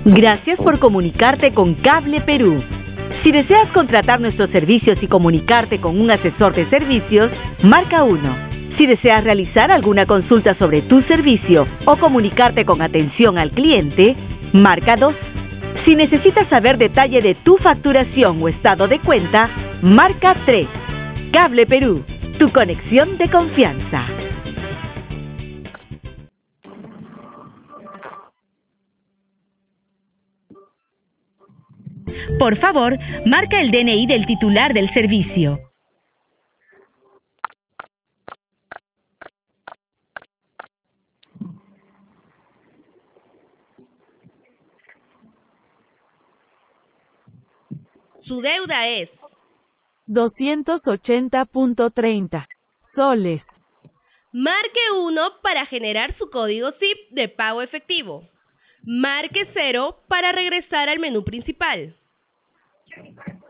Gracias por comunicarte con Cable Perú. Si deseas contratar nuestros servicios y comunicarte con un asesor de servicios, marca 1. Si deseas realizar alguna consulta sobre tu servicio o comunicarte con atención al cliente, marca 2. Si necesitas saber detalle de tu facturación o estado de cuenta, marca 3. Cable Perú, tu conexión de confianza. Por favor, marca el DNI del titular del servicio. Su deuda es 280.30 soles. marque 1 para generar su código SIP de pago efectivo. Marque 0 para regresar al menú principal.